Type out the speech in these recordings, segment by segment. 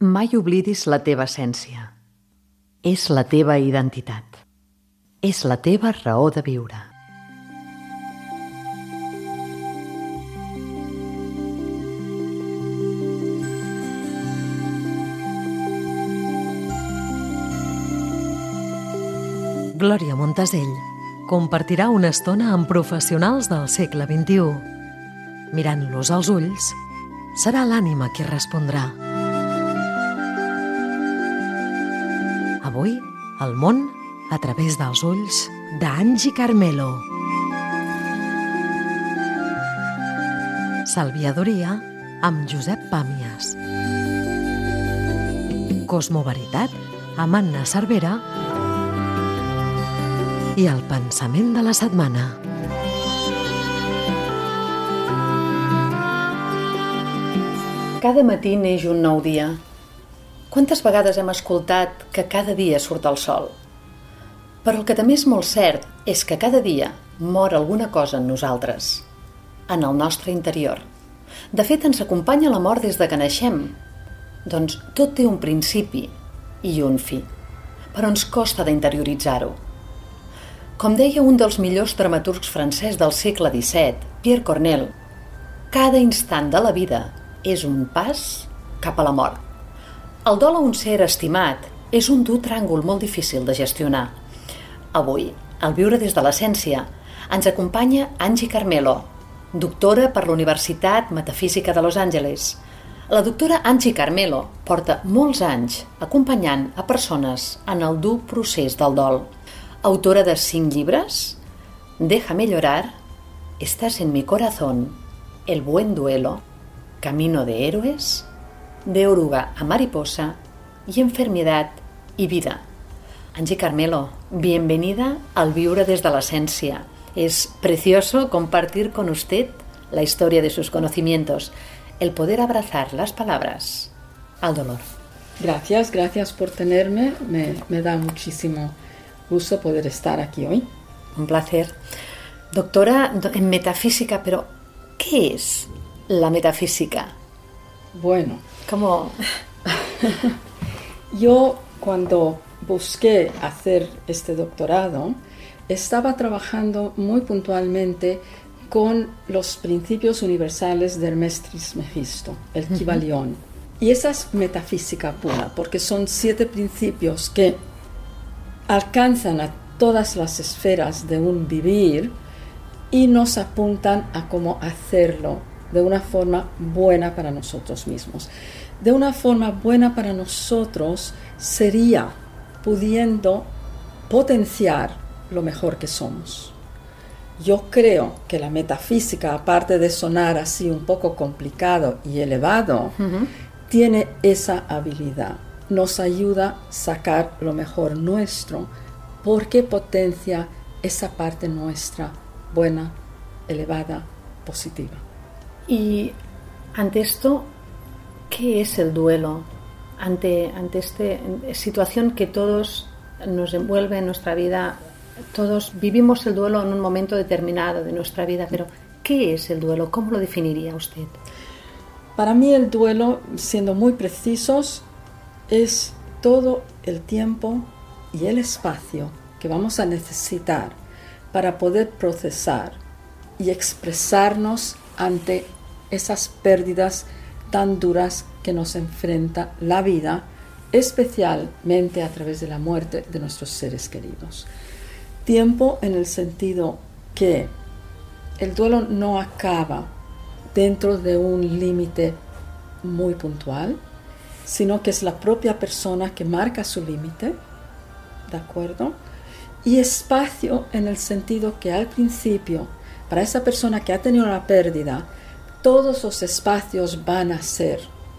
Mai oblidis la teva essència. És la teva identitat. És la teva raó de viure. Glòria Montasell compartirà una estona amb professionals del segle XXI. Mirant-los als ulls, serà l'ànima qui respondrà. Avui, el món a través dels ulls d'Angie Carmelo. Salviadoria amb Josep Pàmies. Cosmoveritat amb Anna Cervera. I el pensament de la setmana. Cada matí neix un nou dia. Quantes vegades hem escoltat que cada dia surt el sol? Però el que també és molt cert és que cada dia mor alguna cosa en nosaltres, en el nostre interior. De fet, ens acompanya la mort des de que naixem. Doncs tot té un principi i un fi, però ens costa d'interioritzar-ho. Com deia un dels millors dramaturgs francès del segle XVII, Pierre Corneille, cada instant de la vida és un pas cap a la mort. El dol a un ser estimat és un dur tràngol molt difícil de gestionar. Avui, al Viure des de l'Essència, ens acompanya Angie Carmelo, doctora per la Universitat Metafísica de Los Angeles. La doctora Angie Carmelo porta molts anys acompanyant a persones en el dur procés del dol. Autora de 5 llibres, Déjame llorar, Estás en mi corazón, El buen duelo, Camino de héroes, De oruga a mariposa y Enfermedad y vida. Angie Carmelo, bienvenida al Viure desde la Esencia. Es precioso compartir con usted la historia de sus conocimientos, el poder abrazar las palabras al dolor. Gracias por tenerme. Me da muchísimo gusto poder estar aquí hoy. Un placer. Doctora en metafísica, pero ¿qué es la metafísica? Bueno, ¿cómo? Yo cuando busqué hacer este doctorado, estaba trabajando muy puntualmente con los principios universales de Hermes Trismegisto, el Kybalión. Y esa es metafísica pura, porque son 7 principios que alcanzan a todas las esferas de un vivir y nos apuntan a cómo hacerlo de una forma buena para nosotros mismos. De una forma buena para nosotros sería pudiendo potenciar lo mejor que somos. Yo creo que la metafísica, aparte de sonar así un poco complicado y elevado, tiene esa habilidad. Nos ayuda a sacar lo mejor nuestro porque potencia esa parte nuestra buena, elevada, positiva. Y ante esto, ¿qué es el duelo? Ante esta situación que todos nos envuelve en nuestra vida, todos vivimos el duelo en un momento determinado de nuestra vida, pero ¿qué es el duelo? ¿Cómo lo definiría usted? Para mí el duelo, siendo muy precisos, es todo el tiempo y el espacio que vamos a necesitar para poder procesar y expresarnos ante esas pérdidas tan duras que nos enfrenta la vida, especialmente a través de la muerte de nuestros seres queridos. Tiempo en el sentido que el duelo no acaba dentro de un límite muy puntual, sino que es la propia persona que marca su límite, ¿de acuerdo? Y espacio en el sentido que al principio, para esa persona que ha tenido la pérdida, todos los espacios van a ser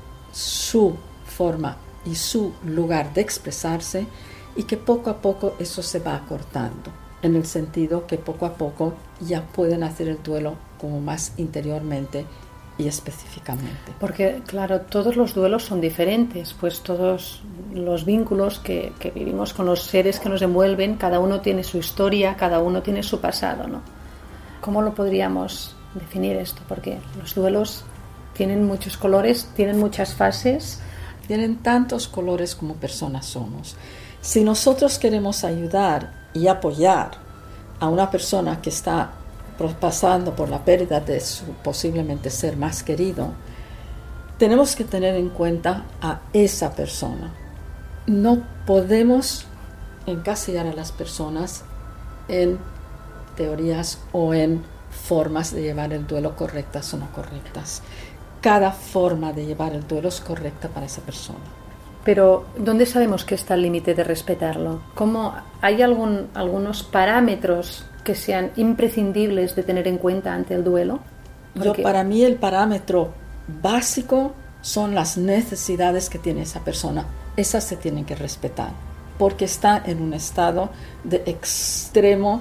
su forma y su lugar de expresarse y que poco a poco eso se va acortando, en el sentido que poco a poco ya pueden hacer el duelo como más interiormente y específicamente. Porque, claro, todos los duelos son diferentes, pues todos los vínculos que vivimos con los seres que nos envuelven, cada uno tiene su historia, cada uno tiene su pasado, ¿no? ¿Cómo lo podríamos definir esto? Porque los duelos tienen muchos colores, tienen muchas fases, tienen tantos colores como personas somos. Si nosotros queremos ayudar y apoyar a una persona que está pasando por la pérdida de su posiblemente ser más querido, tenemos que tener en cuenta a esa persona. No podemos encasillar a las personas en teorías o en formas de llevar el duelo correctas o no correctas. Cada forma de llevar el duelo es correcta para esa persona. Pero, ¿dónde sabemos que está el límite de respetarlo? ¿Cómo hay algunos parámetros que sean imprescindibles de tener en cuenta ante el duelo? Para mí el parámetro básico son las necesidades que tiene esa persona. Esas se tienen que respetar, porque está en un estado de extrema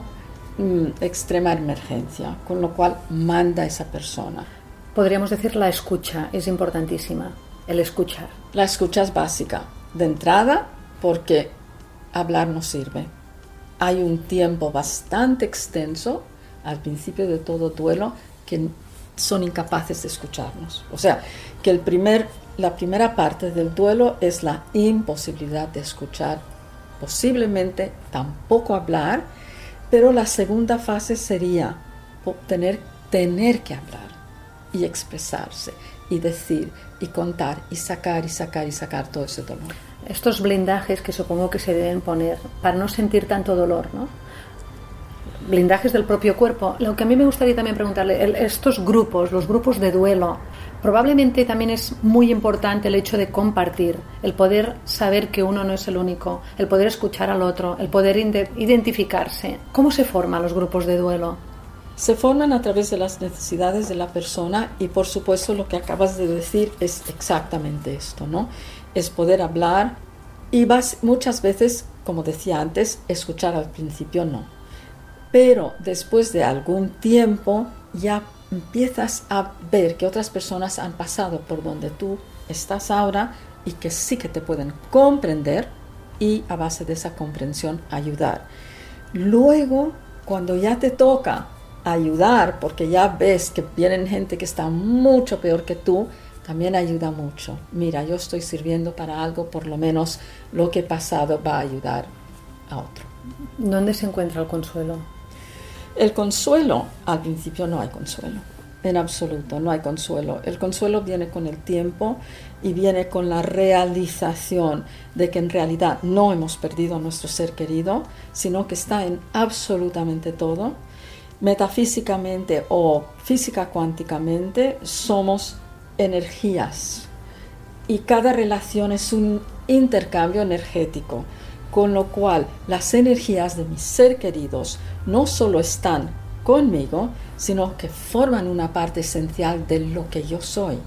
emergencia, con lo cual manda esa persona. Podríamos decir la escucha es importantísima, el escuchar. La escucha es básica, de entrada, porque hablar no sirve. Hay un tiempo bastante extenso al principio de todo duelo que son incapaces de escucharnos. O sea, que la primera parte del duelo es la imposibilidad de escuchar, posiblemente tampoco hablar, pero la segunda fase sería tener que hablar y expresarse y decir y contar y sacar todo ese dolor. Estos blindajes que supongo que se deben poner para no sentir tanto dolor, ¿no? Blindajes del propio cuerpo. Lo que a mí me gustaría también preguntarle, estos grupos, los grupos de duelo, probablemente también es muy importante el hecho de compartir, el poder saber que uno no es el único, el poder escuchar al otro, el poder identificarse. ¿Cómo se forman los grupos de duelo? Se forman a través de las necesidades de la persona y, por supuesto, lo que acabas de decir es exactamente esto, ¿no? Es poder hablar y muchas veces, como decía antes, escuchar al principio no. Pero después de algún tiempo ya empiezas a ver que otras personas han pasado por donde tú estás ahora y que sí que te pueden comprender y a base de esa comprensión ayudar. Luego, cuando ya te toca ayudar, porque ya ves que vienen gente que está mucho peor que tú, también ayuda mucho. Mira, yo estoy sirviendo para algo, por lo menos lo que he pasado va a ayudar a otro. ¿Dónde se encuentra el consuelo? El consuelo, al principio no hay consuelo, en absoluto no hay consuelo. El consuelo viene con el tiempo y viene con la realización de que en realidad no hemos perdido a nuestro ser querido, sino que está en absolutamente todo. Metafísicamente o física cuánticamente somos energías y cada relación es un intercambio energético, con lo cual las energías de mis seres queridos no solo están conmigo, sino que forman una parte esencial de lo que yo soy.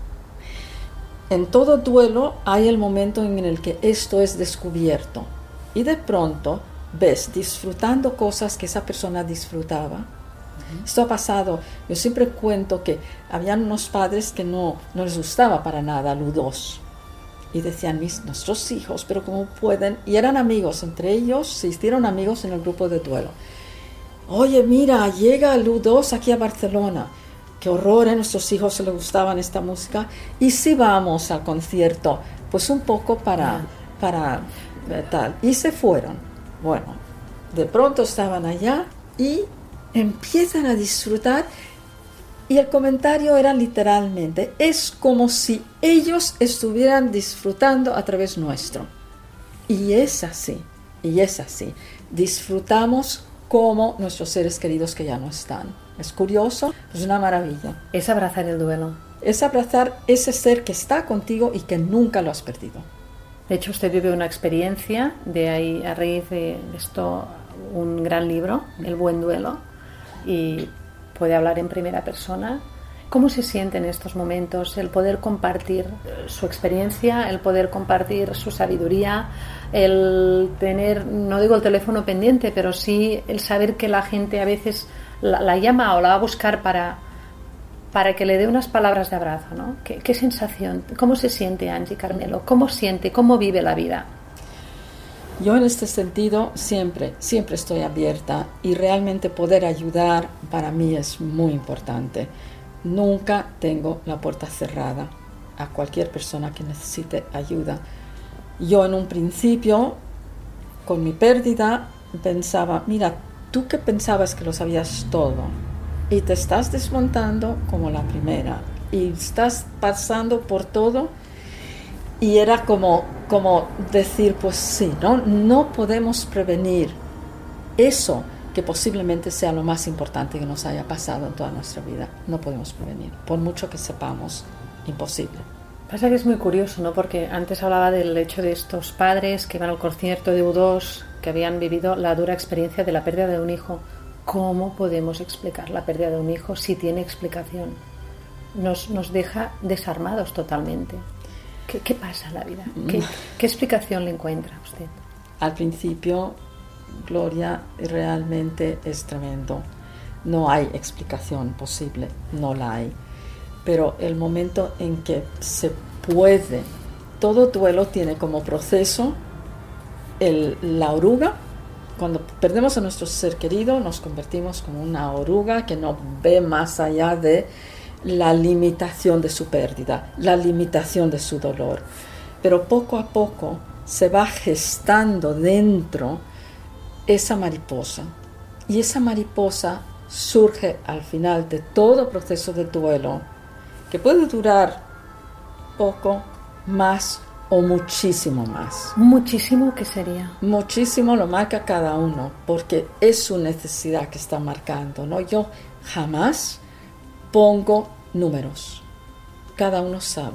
En todo duelo hay el momento en el que esto es descubierto y de pronto ves disfrutando cosas que esa persona disfrutaba. Esto ha pasado. Yo siempre cuento que habían unos padres que no les gustaba para nada Lu2 y decían nuestros hijos, pero cómo pueden, y eran amigos entre ellos, se hicieron amigos en el grupo de duelo. Oye, mira, llega Lu2 aquí a Barcelona, qué horror, a nuestros hijos se les gustaban esta música, y si vamos al concierto, pues un poco para tal, y se fueron. Bueno, de pronto estaban allá y empiezan a disfrutar y el comentario era literalmente, es como si ellos estuvieran disfrutando a través nuestro. Y es así. Disfrutamos como nuestros seres queridos que ya no están. Es curioso, es una maravilla. Es abrazar el duelo. Es abrazar ese ser que está contigo y que nunca lo has perdido. De hecho, usted vive una experiencia, de ahí a raíz de esto un gran libro, El buen duelo, y puede hablar en primera persona. ¿Cómo se siente en estos momentos el poder compartir su experiencia, el poder compartir su sabiduría, el tener, no digo el teléfono pendiente, pero sí el saber que la gente a veces la llama o la va a buscar para que le dé unas palabras de abrazo, ¿no? ¿Qué sensación? ¿Cómo se siente Angie Carmelo? ¿Cómo vive la vida? Yo en este sentido siempre estoy abierta y realmente poder ayudar para mí es muy importante. Nunca tengo la puerta cerrada. a cualquier persona que necesite ayuda. Yo en un principio, con mi pérdida, pensaba, mira, tú que pensabas que lo sabías todo y te estás desmontando como la primera y estás pasando por todo, y era como decir, pues sí, no podemos prevenir eso que posiblemente sea lo más importante que nos haya pasado en toda nuestra vida. No podemos prevenir, por mucho que sepamos, imposible. Pasa que es muy curioso, ¿no? Porque antes hablaba del hecho de estos padres que iban al concierto de U2, que habían vivido la dura experiencia de la pérdida de un hijo. ¿Cómo podemos explicar la pérdida de un hijo si tiene explicación? Nos deja desarmados totalmente. ¿Qué pasa en la vida? ¿Qué explicación le encuentra a usted? Al principio, Gloria, realmente es tremendo. No hay explicación posible, no la hay. Pero el momento en que se puede, todo duelo tiene como proceso la oruga. Cuando perdemos a nuestro ser querido, nos convertimos como una oruga que no ve más allá de la limitación de su pérdida, la limitación de su dolor. Pero poco a poco se va gestando dentro esa mariposa. Y esa mariposa surge al final de todo proceso de duelo, que puede durar poco, más o muchísimo más. ¿Muchísimo qué sería? Muchísimo lo marca cada uno, porque es su necesidad que está marcando, ¿no? Yo jamás pongo números. Cada uno sabe.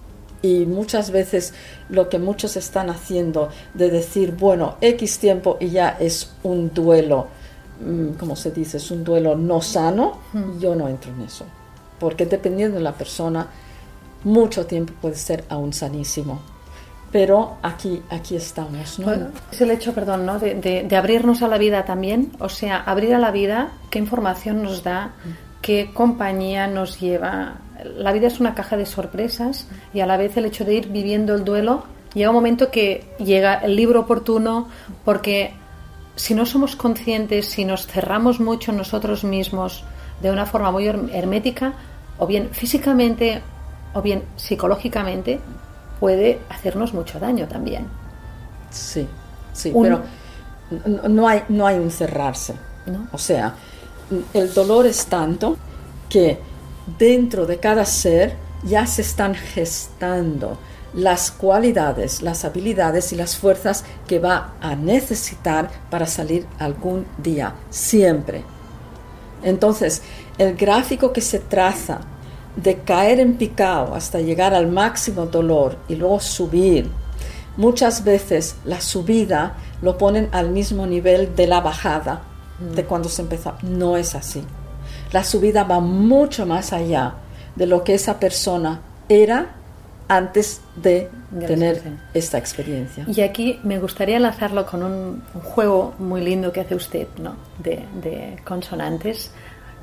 Y muchas veces lo que muchos están haciendo de decir, bueno, X tiempo y ya es un duelo, ¿cómo se dice? Es un duelo no sano. Yo no entro en eso. Porque dependiendo de la persona, mucho tiempo puede ser aún sanísimo. Pero aquí estamos, ¿no? Bueno, es el hecho, perdón, ¿no? de abrirnos a la vida también. O sea, abrir a la vida, qué información nos da, qué compañía nos lleva. La vida es una caja de sorpresas y a la vez el hecho de ir viviendo el duelo, llega un momento que llega el libro oportuno, porque si no somos conscientes, si nos cerramos mucho nosotros mismos de una forma muy hermética, o bien físicamente o bien psicológicamente, puede hacernos mucho daño también. Sí, pero no hay un cerrarse, ¿no? O sea, el dolor es tanto que dentro de cada ser ya se están gestando las cualidades, las habilidades y las fuerzas que va a necesitar para salir algún día, siempre. Entonces, el gráfico que se traza de caer en picado hasta llegar al máximo dolor y luego subir, muchas veces la subida lo ponen al mismo nivel de la bajada de cuando se empezó. No es así. La subida va mucho más allá de lo que esa persona era antes de tener esta experiencia. Y aquí me gustaría enlazarlo con un juego muy lindo que hace usted, ¿no? de consonantes.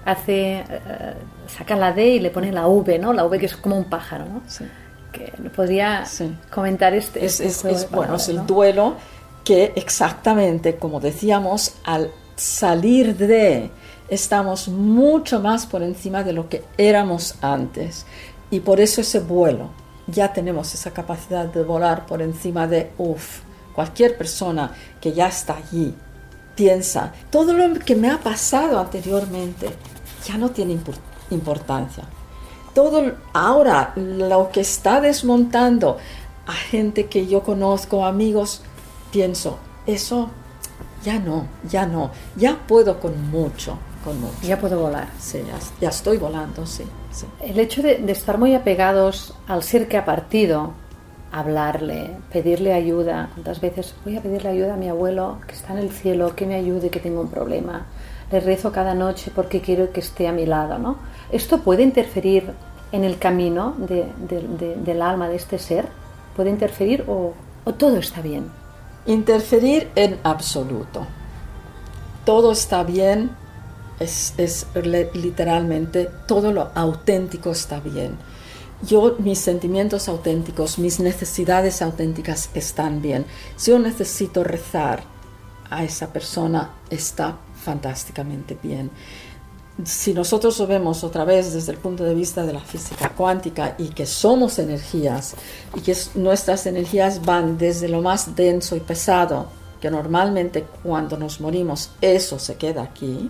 Saca la D y le pone la V, ¿no? La V, que es como un pájaro, ¿no? Sí. Que podría comentar este juego. Bueno, es el duelo que exactamente, como decíamos, al salir estamos mucho más por encima de lo que éramos antes. Y por eso ese vuelo, ya tenemos esa capacidad de volar por encima de, cualquier persona que ya está allí, piensa, todo lo que me ha pasado anteriormente ya no tiene importancia. Todo ahora, lo que está desmontando a gente que yo conozco, amigos, pienso, eso ya no, ya puedo con mucho. Ya puedo volar. Sí, ya estoy volando, sí. El hecho de estar muy apegados al ser que ha partido, hablarle, pedirle ayuda. ¿Cuántas veces voy a pedirle ayuda a mi abuelo que está en el cielo, que me ayude, que tengo un problema? Le rezo cada noche porque quiero que esté a mi lado, ¿no? ¿Esto puede interferir en el camino del alma de este ser? ¿Puede interferir o todo está bien? Interferir en absoluto. Todo está bien, es literalmente todo lo auténtico está bien. Mis sentimientos auténticos, mis necesidades auténticas están bien. Si yo necesito rezar a esa persona, está fantásticamente bien. si nosotros lo vemos otra vez desde el punto de vista de la física cuántica y que somos energías y que nuestras energías van desde lo más denso y pesado, que normalmente cuando nos morimos eso se queda aquí,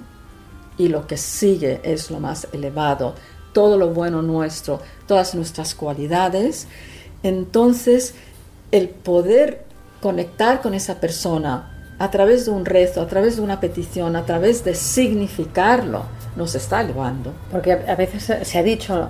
y lo que sigue es lo más elevado, todo lo bueno nuestro, todas nuestras cualidades, entonces el poder conectar con esa persona a través de un rezo, a través de una petición, a través de significarlo, nos está elevando. Porque a veces se ha dicho,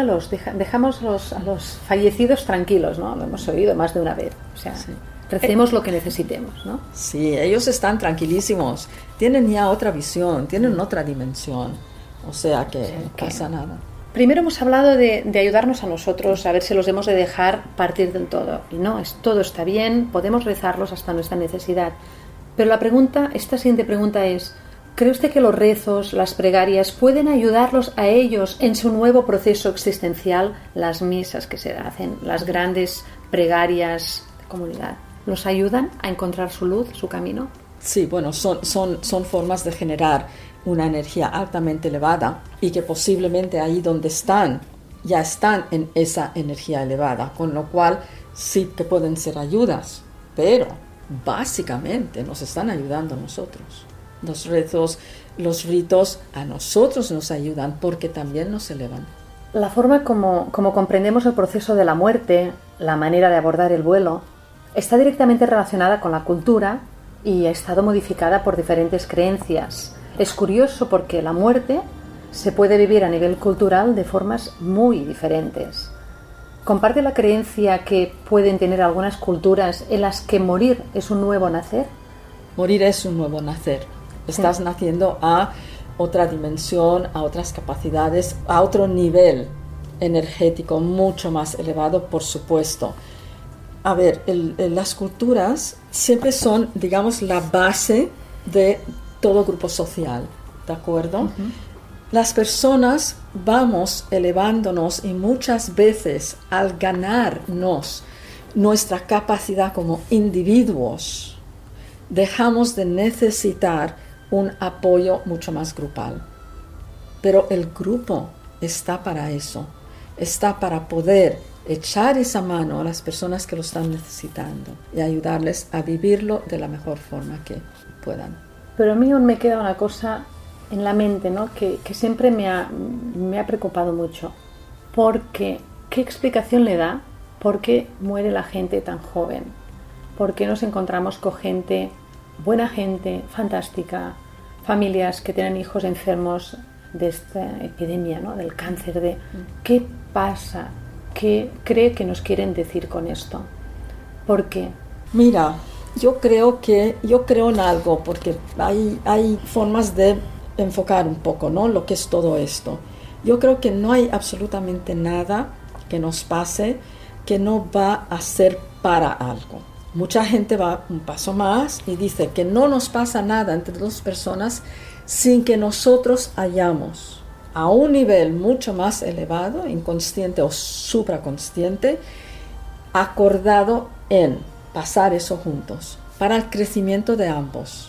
dejamos a los fallecidos tranquilos, ¿no? Lo hemos oído más de una vez. O sea, sí. Recemos lo que necesitemos, ¿no? Sí, ellos están tranquilísimos, tienen ya otra visión, tienen otra dimensión, o sea que no pasa nada. Primero hemos hablado de ayudarnos a nosotros, a ver si los hemos de dejar partir del todo. Y no, todo está bien, podemos rezarlos hasta nuestra necesidad. Pero esta siguiente pregunta es, ¿cree usted que los rezos, las plegarias, pueden ayudarlos a ellos en su nuevo proceso existencial? Las misas que se hacen, las grandes plegarias de comunidad, ¿los ayudan a encontrar su luz, su camino? Sí, bueno, son formas de generar una energía altamente elevada y que posiblemente ahí donde están, ya están en esa energía elevada, con lo cual sí que pueden ser ayudas, pero básicamente nos están ayudando a nosotros. Los rezos, los ritos a nosotros nos ayudan porque también nos elevan. La forma como comprendemos el proceso de la muerte, la manera de abordar el duelo, está directamente relacionada con la cultura y ha estado modificada por diferentes creencias. Es curioso porque la muerte se puede vivir a nivel cultural de formas muy diferentes. ¿Comparte la creencia que pueden tener algunas culturas en las que morir es un nuevo nacer? Morir es un nuevo nacer. Estás naciendo a otra dimensión, a otras capacidades, a otro nivel energético mucho más elevado, por supuesto. A ver, las culturas siempre son, digamos, la base de todo grupo social, ¿de acuerdo? Uh-huh. Las personas vamos elevándonos y muchas veces al ganarnos nuestra capacidad como individuos, dejamos de necesitar un apoyo mucho más grupal. Pero el grupo está para eso, está para poder echar esa mano a las personas que lo están necesitando y ayudarles a vivirlo de la mejor forma que puedan. Pero a mí aún me queda una cosa en la mente, ¿no? que siempre me ha preocupado mucho. Porque, ¿qué explicación le da por qué muere la gente tan joven? ¿Por qué nos encontramos con gente, buena gente, fantástica, familias que tienen hijos enfermos de esta epidemia, ¿no? Del cáncer? ¿Qué pasa? ¿Qué cree que nos quieren decir con esto? ¿Por qué? Mira, yo creo en algo, porque hay formas de enfocar un poco, ¿no? Lo que es todo esto. Yo creo que no hay absolutamente nada que nos pase que no va a ser para algo. Mucha gente va un paso más y dice que no nos pasa nada entre dos personas sin que nosotros hayamos a un nivel mucho más elevado, inconsciente o supraconsciente, acordado en pasar eso juntos para el crecimiento de ambos.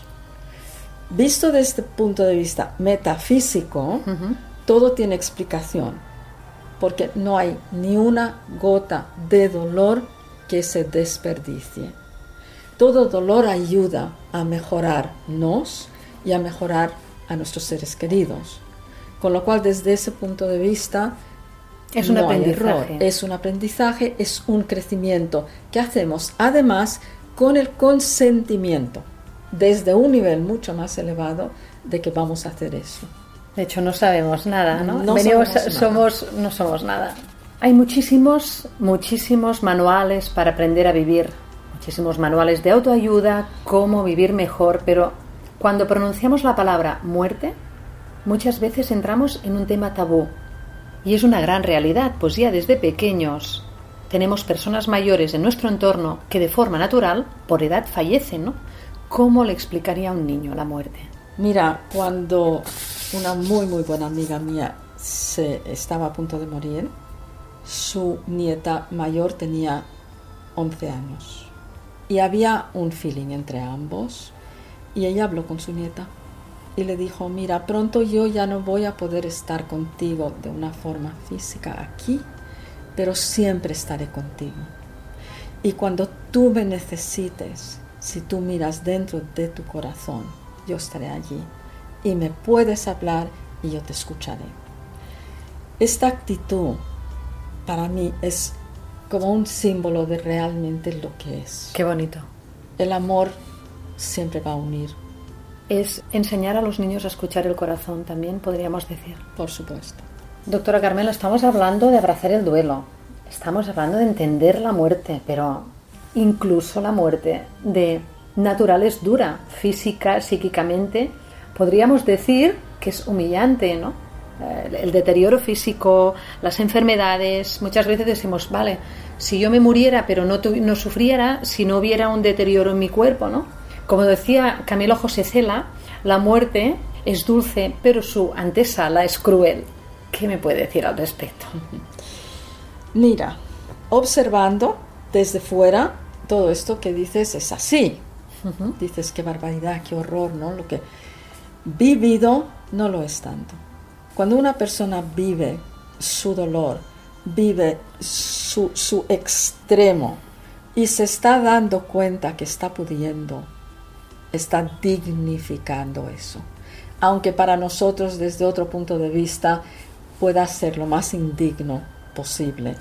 Visto desde este punto de vista metafísico, uh-huh, todo tiene explicación, porque no hay ni una gota de dolor que se desperdicie. Todo dolor ayuda a mejorarnos y a mejorar a nuestros seres queridos. Con lo cual, desde ese punto de vista, es un aprendizaje. Es un aprendizaje, es un crecimiento que hacemos, además, con el consentimiento, desde un nivel mucho más elevado de que vamos a hacer eso. De hecho, no sabemos nada, ¿no? No somos nada. Hay muchísimos manuales para aprender a vivir, muchísimos manuales de autoayuda, cómo vivir mejor, pero cuando pronunciamos la palabra muerte, muchas veces entramos en un tema tabú. Y es una gran realidad, pues ya desde pequeños tenemos personas mayores en nuestro entorno que de forma natural, por edad, fallecen, ¿no? ¿Cómo le explicaría a un niño la muerte? Mira, cuando una muy muy buena amiga mía estaba a punto de morir, su nieta mayor tenía 11 años y había un feeling entre ambos y ella habló con su nieta y le dijo, mira, pronto yo ya no voy a poder estar contigo de una forma física aquí, pero siempre estaré contigo. Y cuando tú me necesites, si tú miras dentro de tu corazón, yo estaré allí y me puedes hablar y yo te escucharé. Esta actitud para mí es como un símbolo de realmente lo que es. Qué bonito. El amor siempre va a unir. Es enseñar a los niños a escuchar el corazón también, podríamos decir. Por supuesto. Doctora Carmelo, estamos hablando de abrazar el duelo, estamos hablando de entender la muerte, pero incluso la muerte de natural es dura, física, psíquicamente. Podríamos decir que es humillante, ¿no? El deterioro físico, las enfermedades. Muchas veces decimos, vale, si yo me muriera pero no sufriera, si no hubiera un deterioro en mi cuerpo, ¿no? Como decía Camilo José Cela, la muerte es dulce, pero su antesala es cruel. ¿Qué me puede decir al respecto? Mira, observando desde fuera, todo esto que dices es así. Uh-huh. Dices, qué barbaridad, qué horror, ¿no? Lo que vivido no lo es tanto. Cuando una persona vive su dolor, vive su extremo y se está dando cuenta que está pudiendo, está dignificando eso. Aunque para nosotros desde otro punto de vista pueda ser lo más indigno posible.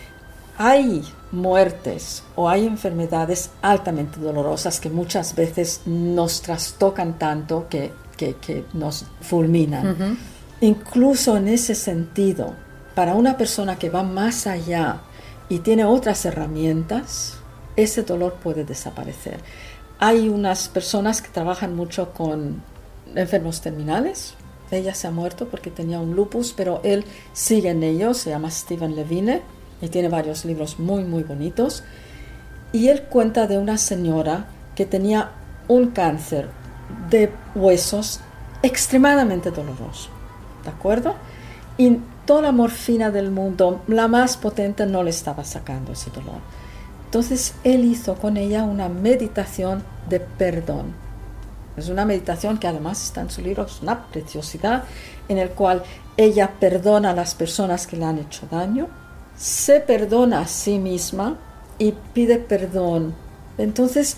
Hay muertes o hay enfermedades altamente dolorosas que muchas veces nos trastocan tanto que nos fulminan. Uh-huh. Incluso en ese sentido, para una persona que va más allá y tiene otras herramientas, ese dolor puede desaparecer. Hay unas personas que trabajan mucho con enfermos terminales. Ella se ha muerto porque tenía un lupus, pero él sigue en ello, se llama Stephen Levine y tiene varios libros muy, muy bonitos. Y él cuenta de una señora que tenía un cáncer de huesos extremadamente doloroso, ¿de acuerdo? Y toda la morfina del mundo, la más potente, no le estaba sacando ese dolor. Entonces él hizo con ella una meditación de perdón. Es una meditación que además está en su libro, es una preciosidad, en el cual ella perdona a las personas que le han hecho daño, se perdona a sí misma y pide perdón. Entonces,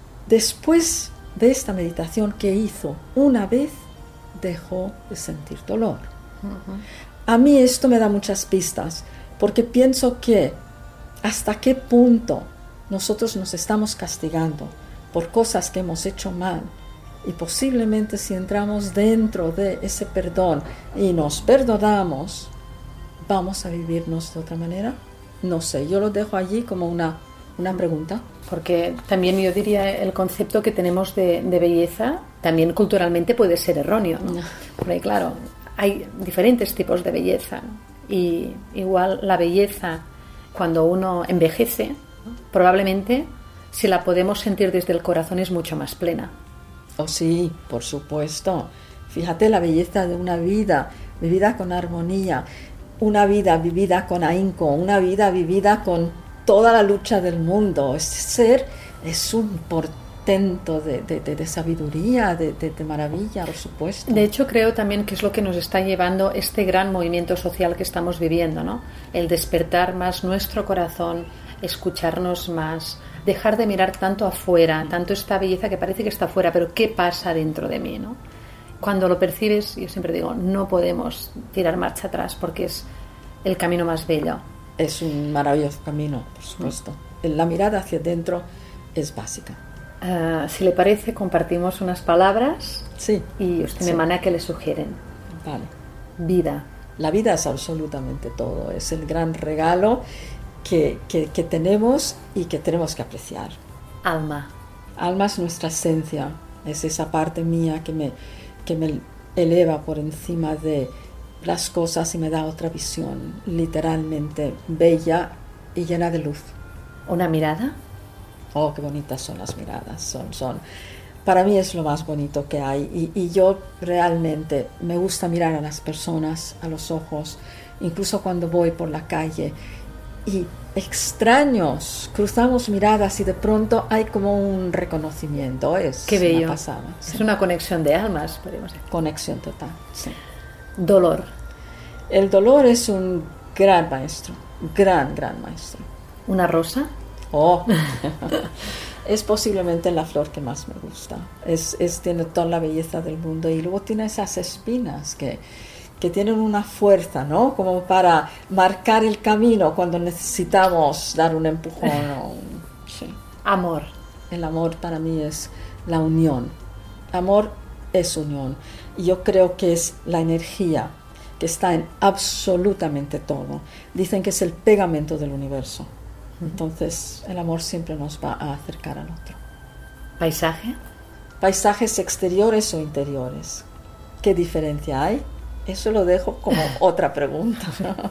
después de esta meditación que hizo una vez, dejó de sentir dolor. Uh-huh. A mí esto me da muchas pistas, porque pienso que hasta qué punto nosotros nos estamos castigando por cosas que hemos hecho mal. Y posiblemente si entramos dentro de ese perdón y nos perdonamos, ¿vamos a vivirnos de otra manera? No sé, yo lo dejo allí como una pregunta. Porque también yo diría el concepto que tenemos de belleza también culturalmente puede ser erróneo, ¿no? Porque claro, hay diferentes tipos de belleza y igual la belleza cuando uno envejece, ¿no? Probablemente si la podemos sentir desde el corazón es mucho más plena. Oh sí, por supuesto. Fíjate la belleza de una vida vivida con armonía, una vida vivida con ahínco, una vida vivida con toda la lucha del mundo. Este ser es un portento de sabiduría, de maravilla, por supuesto. De hecho, creo también que es lo que nos está llevando este gran movimiento social que estamos viviendo, ¿no? El despertar más nuestro corazón, escucharnos más, dejar de mirar tanto afuera, tanto esta belleza que parece que está afuera, pero ¿qué pasa dentro de mí, no? Cuando lo percibes, yo siempre digo, no podemos tirar marcha atrás porque es el camino más bello. Es un maravilloso camino, por supuesto. La mirada hacia adentro es básica. Si le parece, compartimos unas palabras. Sí. Y usted me manda que le sugieren. Vale. Vida. La vida es absolutamente todo. Es el gran regalo que tenemos y que tenemos que apreciar. Alma. Alma es nuestra esencia. Es esa parte mía que me eleva por encima de las cosas y me da otra visión, literalmente bella y llena de luz. ¿Una mirada? Oh, qué bonitas son las miradas. Para mí es lo más bonito que hay y yo realmente me gusta mirar a las personas a los ojos, incluso cuando voy por la calle, y extraños, cruzamos miradas y de pronto hay como un reconocimiento. Es Qué bello. una pasada. Sí. Es una conexión de almas, podemos decir. Conexión total, sí. Dolor. El dolor es un gran maestro, gran maestro. ¿Una rosa? Oh, es posiblemente la flor que más me gusta. Tiene toda la belleza del mundo y luego tiene esas espinas que tienen una fuerza, ¿no? Como para marcar el camino cuando necesitamos dar un empujón. Sí. Amor. El amor para mí es la unión. Amor es unión. Y yo creo que es la energía que está en absolutamente todo. Dicen que es el pegamento del universo. Entonces el amor siempre nos va a acercar al otro. ¿Paisaje? Paisajes exteriores o interiores. ¿Qué diferencia hay? Eso lo dejo como otra pregunta.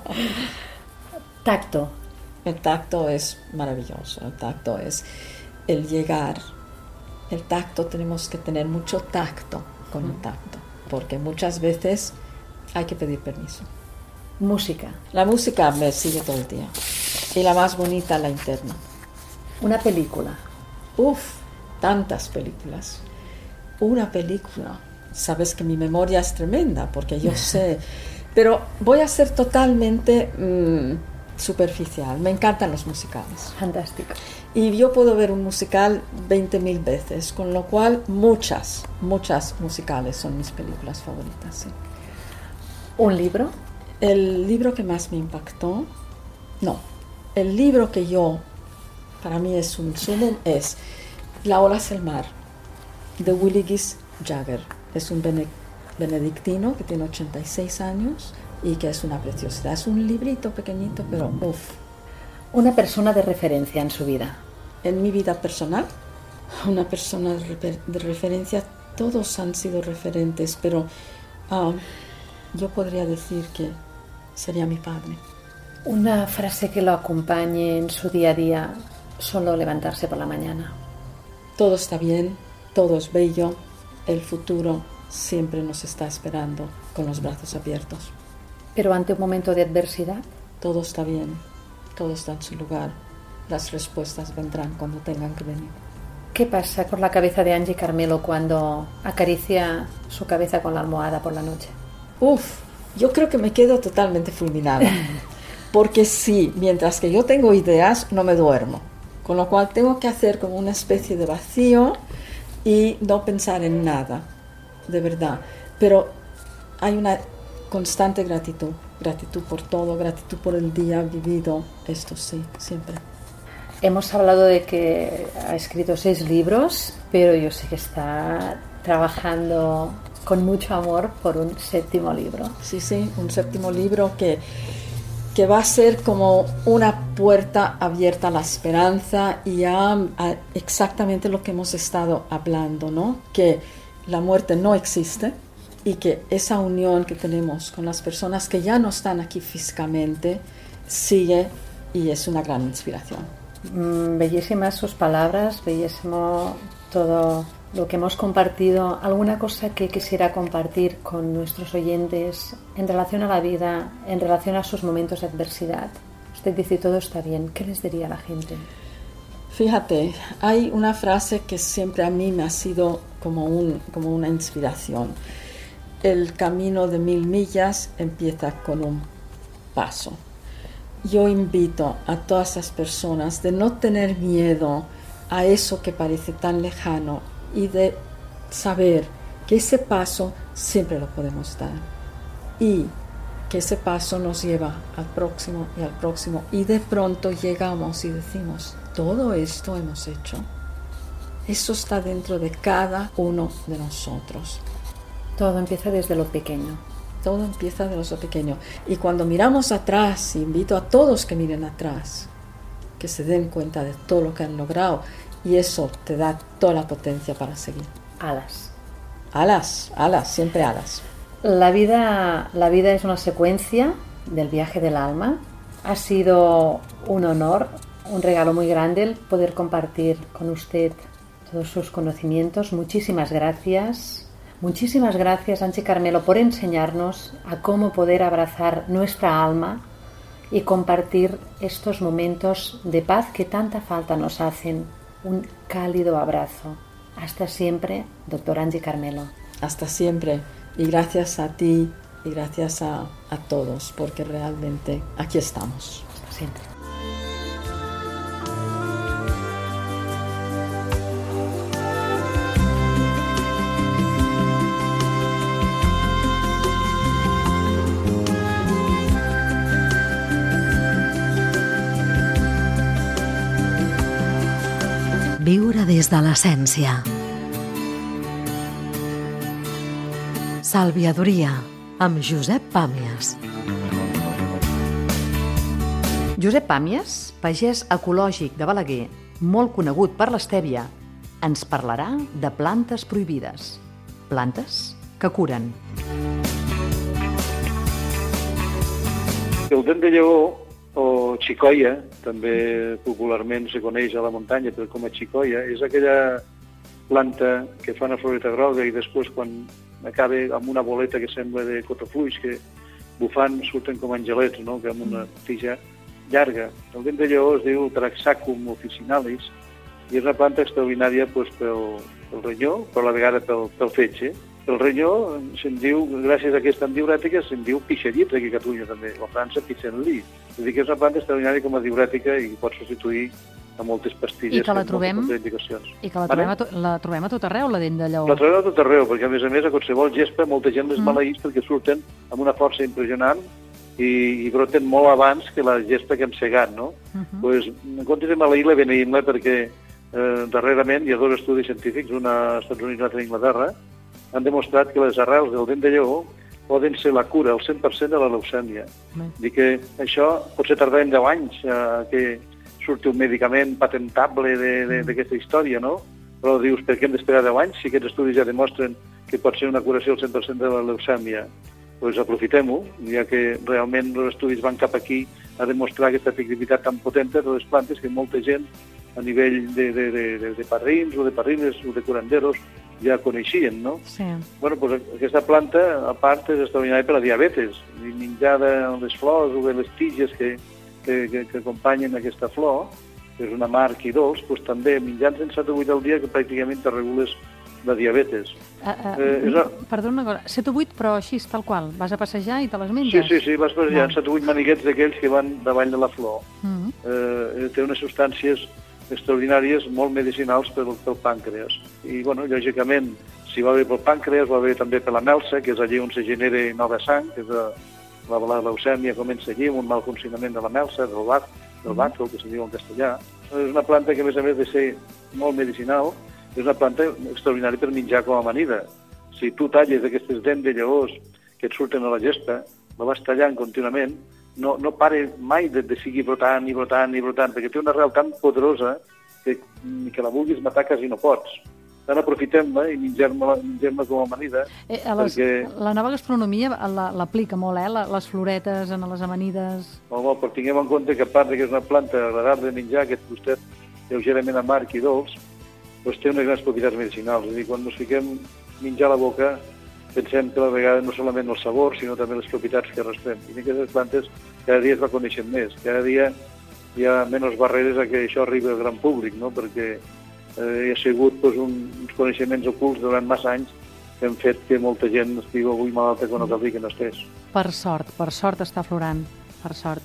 Tacto. El tacto es maravilloso. El tacto es el llegar. El tacto, tenemos que tener mucho tacto con el tacto, porque muchas veces hay que pedir permiso. Música. La música me sigue todo el día. Y la más bonita, la interna. Una película. Uf, tantas películas. Una película. Sabes que mi memoria es tremenda, porque yo sé. Pero voy a ser totalmente superficial. Me encantan los musicales. Fantástico. Y yo puedo ver un musical 20.000 veces, con lo cual muchas musicales son mis películas favoritas. Sí. ¿Un libro? El libro que más me impactó, el libro que para mí es un sumum, es La ola hacia el mar, de Willigis Jagger. Es un benedictino que tiene 86 años y que es una preciosidad. Es un librito pequeñito, pero uff. Una persona de referencia en su vida. En mi vida personal, una persona de referencia, todos han sido referentes, pero yo podría decir que sería mi padre. Una frase que lo acompañe en su día a día, solo levantarse por la mañana. Todo está bien, todo es bello, el futuro siempre nos está esperando con los brazos abiertos. Pero ante un momento de adversidad, todo está bien, todo está en su lugar, las respuestas vendrán cuando tengan que venir. ¿Qué pasa por la cabeza de Angie Carmelo cuando acaricia su cabeza con la almohada por la noche? Uf, yo creo que me quedo totalmente fulminada, porque sí, mientras que yo tengo ideas, no me duermo, con lo cual tengo que hacer como una especie de vacío y no pensar en nada, de verdad, pero hay una constante gratitud por todo, gratitud por el día vivido, esto sí, siempre. Hemos hablado de que ha escrito 6 libros, pero yo sé que está trabajando con mucho amor por un 7º libro. Sí, un 7º libro que va a ser como una puerta abierta a la esperanza y a exactamente lo que hemos estado hablando, ¿no? Que la muerte no existe y que esa unión que tenemos con las personas que ya no están aquí físicamente sigue y es una gran inspiración. Bellísimas sus palabras, bellísimo todo lo que hemos compartido. ¿Alguna cosa que quisiera compartir con nuestros oyentes en relación a la vida, en relación a sus momentos de adversidad? Usted dice todo está bien, ¿qué les diría a la gente? Fíjate, hay una frase que siempre a mí me ha sido como una inspiración. El camino de 1000 millas empieza con un paso. Yo invito a todas esas personas de no tener miedo a eso que parece tan lejano y de saber que ese paso siempre lo podemos dar y que ese paso nos lleva al próximo y de pronto llegamos y decimos, todo esto hemos hecho. Eso está dentro de cada uno de nosotros. Todo empieza desde lo pequeño. Todo empieza de lo pequeño. Y cuando miramos atrás, invito a todos que miren atrás, que se den cuenta de todo lo que han logrado. Y eso te da toda la potencia para seguir. Alas. Alas, siempre alas. La vida es una secuencia del viaje del alma. Ha sido un honor, un regalo muy grande el poder compartir con usted todos sus conocimientos. Muchísimas gracias. Muchísimas gracias, Angie Carmelo, por enseñarnos a cómo poder abrazar nuestra alma y compartir estos momentos de paz que tanta falta nos hacen. Un cálido abrazo. Hasta siempre, doctor Angie Carmelo. Hasta siempre. Y gracias a ti y gracias a todos, porque realmente aquí estamos. Hasta siempre. Viure des de l'essència. Salviadoria, amb Josep Pàmies. Josep Pàmies, pagès ecològic de Balaguer, molt conegut per l'estèvia, ens parlarà de plantes prohibides. Plantes que curen. El dent de lleó, o xicoia, també popularment se coneix a la muntanya però com a xicoia, és aquella planta que fa una floreta groga i després quan acaba amb una boleta que sembla de cotofluix, que bufant surten com angelets, no? Que amb una tija llarga. El dent de lleó es diu Taraxacum officinalis i és una planta extraordinària pel ronyó, però a la vegada pel fetge. El ronyó, se'n diu, gràcies a aquesta antidiurètica, se'n diu pixellit aquí a Catalunya també, o a França pissenlit. És a dir, que és una planta extraordinària com a diurètica i pot substituir a moltes pastilles. I que la trobem la trobem a tot arreu, la dent de lleó. La trobem a tot arreu, perquè a més a qualsevol gespa molta gent les maleïs perquè surten amb una força impressionant i broten molt abans que la gespa que hem segat, no? Pues, en comptes de maleir-la, beneïm-la perquè darrerament hi ha dos estudis científics, un als Estats Units i l'altre a Anglaterra, han demostrat que les arrels del dent de lleó poden ser la cura al 100% de la leucèmia. Dir que això potser tardarem 10 anys que surti un medicament patentable d'aquesta història, no? Però dius, per què hem d'esperar 10 anys si aquests estudis ja demostren que pot ser una curació al 100% de la leucèmia? Doncs aprofitem-ho, ja que realment els estudis van cap aquí a demostrar aquesta efectivitat tan potent de les plantes que molta gent a nivell de parrins o de parrines o de curanderos ja coneixien, no? Sí. Bueno, doncs aquesta planta, a part, és extraordinària per a diabetes. I menjar de les flors o de les tiges que acompanyen aquesta flor, que és una amarg i dolç, doncs també menjant 7 o 8 al dia que pràcticament te regules la diabetes. Perdona una cosa, 7 o 8 però així, tal qual, vas a passejar i te les menges? Sí, vas passejant 7 o 8 maniguets d'aquells que van davall de la flor. Té unes substàncies extraordinàries, molt medicinals pel pàncreas. I, bueno, lògicament, si va bé pel pàncreas, va bé també per la melsa, que és allí on se genera nova sang, que és la leucèmia comença allí, amb un mal funcionament de la melsa, del bàctol, que se diu en castellà. És una planta que, a més de ser molt medicinal, és una planta extraordinària per menjar com a amanida. Si tu talles aquestes dents de lleós que et surten a la gespa, la vas tallant contínuament, no pare mai de seguir brotant i brotant, perquè té una arrel tan poderosa que la vulguis matar quasi no pots. Tant aprofitem-la i mengem-la com a amanida. La nova gastronomia l'aplica molt, les floretes en les amanides. Molt, però tinguem en compte que a part que és una planta agradable de menjar, aquest gustet lleugerament amarg i dolç, doncs té unes grans propietats medicinals. És a dir, quan ens fiquem menjar a la boca, pensem que a la vegada no solament el sabor, sinó també les propietats que arrostrem. I aquestes plantes cada dia es va coneixent més. Cada dia hi ha menys barreres a que això arribi al gran públic, no? Perquè hi ha sigut uns coneixements ocults durant massa anys que han fet que molta gent estigui avui malalta que no caldria que no estés. Per sort està florant, per sort.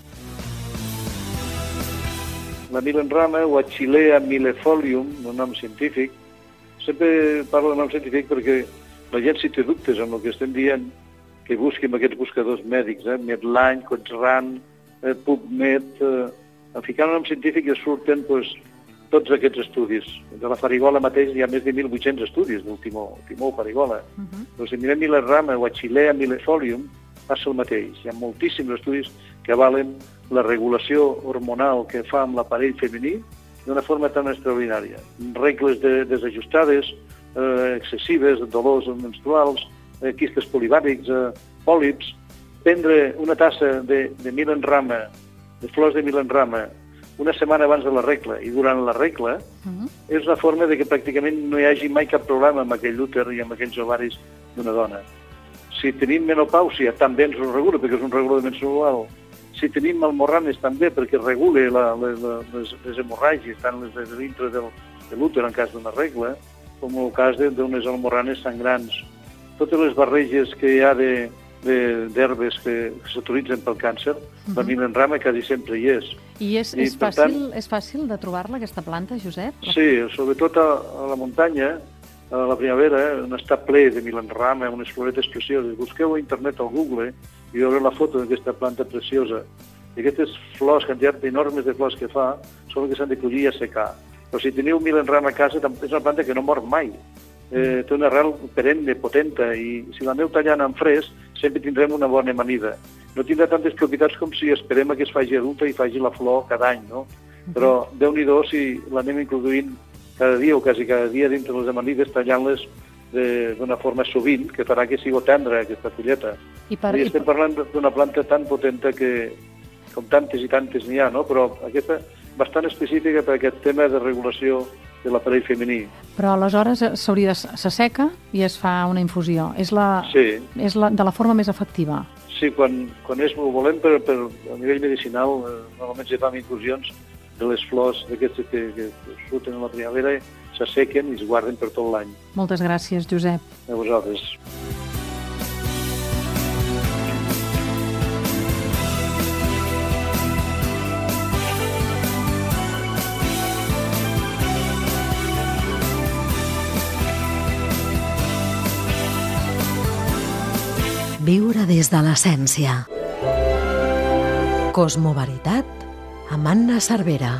La milenrama, o Achillea millefolium, un nom científic, sempre parlo de nom científic perquè la gent, si té dubtes amb el que estem dient, que busqui amb aquests buscadors mèdics, Medline, Cochrane, PubMed, en ficant un nom científic ja surten tots aquests estudis. De la farigola mateix hi ha més de 1.800 estudis del timó farigola. Si mirem milenrama o Achillea millefolium, passa el mateix. Hi ha moltíssims estudis que avalen la regulació hormonal que fa amb l'aparell femení d'una forma tan extraordinària. Regles desajustades, excessives, dolors menstruals, quistes polivàrics, pòlips. Prendre una tassa de milenrama, de flors de milenrama, una setmana abans de la regla i durant la regla, és una forma de que pràcticament no hi hagi mai cap problema amb aquell úter i amb aquells ovaris d'una dona. Si tenim menopàusia, també ens ho regula, perquè és un regulador menstrual Si tenim almorranes també, perquè regule les hemorràgies, tant les de dintre de l'úter en cas d'una regla, com el cas d'unes almorranes sangrants. Totes les barreges que hi ha d'herbes que s'utilitzen pel càncer, la milenrama quasi sempre hi és. I és fàcil de trobar-la, aquesta planta, Josep? Sí, sobretot a la muntanya, a la primavera, on està ple de milenrama, unes floretes precioses. Busqueu a internet al Google i veureu la foto d'aquesta planta preciosa. I aquestes flors, quantitat enormes de flors que fa, són les que s'han de collir i assecar. Però si teniu milenrama a casa, és una planta que no mor mai. Té una arrel perenne, potenta, i si l'aneu tallant en fresc, sempre tindrem una bona amanida. No tindrà tantes propietats com si esperem que es faci adulta i faci la flor cada any, no? Però Déu-n'hi-do si l'anem introduint cada dia o quasi cada dia dintre les amanides, tallant-les d'una forma sovint, que farà que sigui tendra aquesta fulleta. I estem parlant d'una planta tan potenta que, com tantes i tantes n'hi ha, no? Però aquesta bastant específica per aquest tema de regulació de l'aparell femení. Però aleshores s'asseca i es fa una infusió. És de la forma més efectiva. Sí, quan ho volem a nivell medicinal, normalment se fan infusions de les flors d'aquestes que surten a la primavera, s'assequen i es guarden per tot l'any. Moltes gràcies, Josep. A vosaltres. Viure des de l'essència. Cosmoveritat amb Anna Cervera.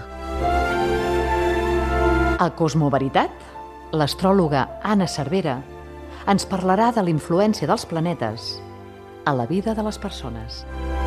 A Cosmoveritat, l'astròloga Anna Cervera ens parlarà de la influència dels planetes a la vida de les persones.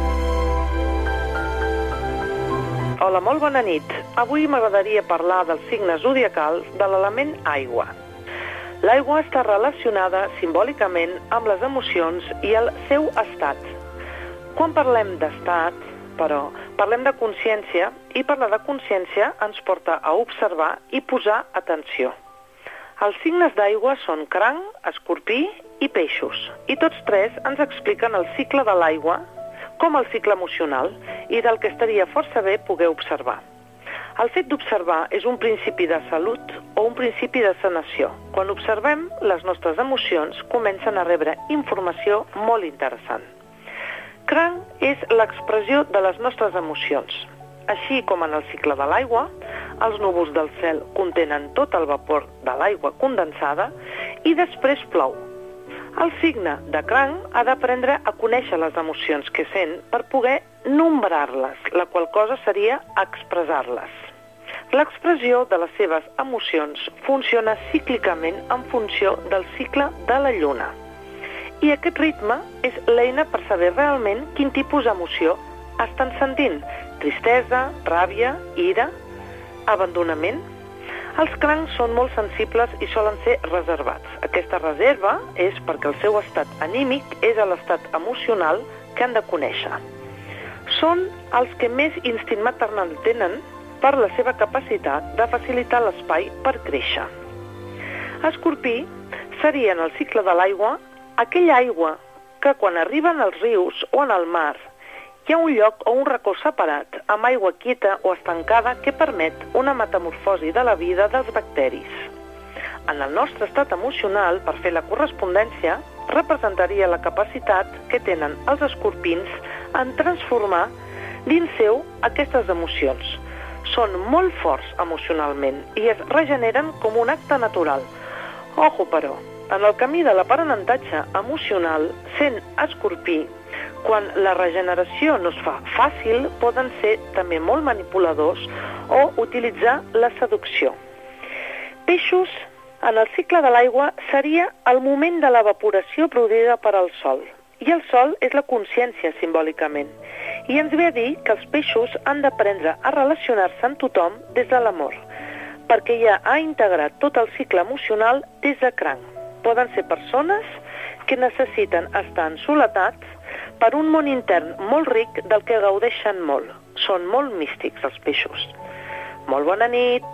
Hola, molt bona nit. Avui m'agradaria parlar dels signes zodiacals de l'element aigua. L'aigua està relacionada simbòlicament amb les emocions i el seu estat. Quan parlem d'estat, però, parlem de consciència, i parlar de consciència ens porta a observar i posar atenció. Els signes d'aigua són cranc, escorpí i peixos, i tots tres ens expliquen el cicle de l'aigua com el cicle emocional i del que estaria força bé poder observar. El fet d'observar és un principi de salut o un principi de sanació. Quan observem, les nostres emocions comencen a rebre informació molt interessant. Cranc és l'expressió de les nostres emocions. Així com en el cicle de l'aigua, els núvols del cel contenen tot el vapor de l'aigua condensada i després plou. El signe de cranc ha d'aprendre a conèixer les emocions que sent per poder nombrar-les, la qual cosa seria expressar-les. L'expressió de les seves emocions funciona cíclicament en funció del cicle de la lluna. I aquest ritme és l'eina per saber realment quin tipus d'emoció estan sentint: tristesa, ràbia, ira, abandonament. Els crancs són molt sensibles i solen ser reservats. Aquesta reserva és perquè el seu estat anímic és l'estat emocional que han de conèixer. Són els que més instint maternal tenen per la seva capacitat de facilitar l'espai per créixer. Escorpí seria en el cicle de l'aigua aquella aigua que quan arriben als rius o en el mar hi ha un lloc o un racó separat amb aigua quieta o estancada que permet una metamorfosi de la vida dels bacteris. En el nostre estat emocional, per fer la correspondència, representaria la capacitat que tenen els escorpins en transformar dins seu aquestes emocions. Són molt forts emocionalment i es regeneren com un acte natural. Ojo, però, en el camí de l'aprenentatge emocional, sent escorpí, quan la regeneració no es fa fàcil, poden ser també molt manipuladors o utilitzar la seducció. Peixos, en el cicle de l'aigua, seria el moment de l'evaporació produïda per al sol. I el sol és la consciència, simbòlicament. I ens ve a dir que els peixos han d'aprendre a relacionar-se amb tothom des de l'amor, perquè ja ha integrat tot el cicle emocional des de cranc. Poden ser persones que necessiten estar en soledat per un món intern molt ric del que gaudeixen molt. Són molt místics, els peixos. Molt bona nit!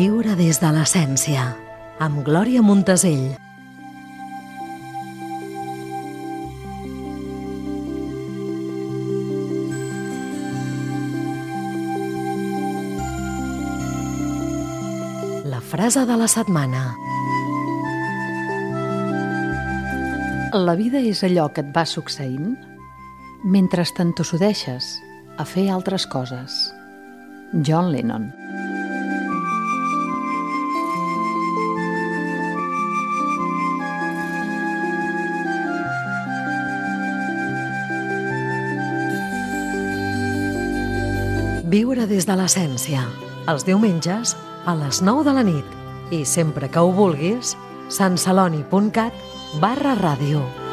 Viure des de l'essència, amb Glòria Montasell. La frase de la setmana. La vida és allò que et va succeint mentre t'entossudeixes a fer altres coses. John Lennon. Viure des de l'essència, els diumenges a les 9 de la nit i sempre que ho vulguis, santceloni.cat/ràdio.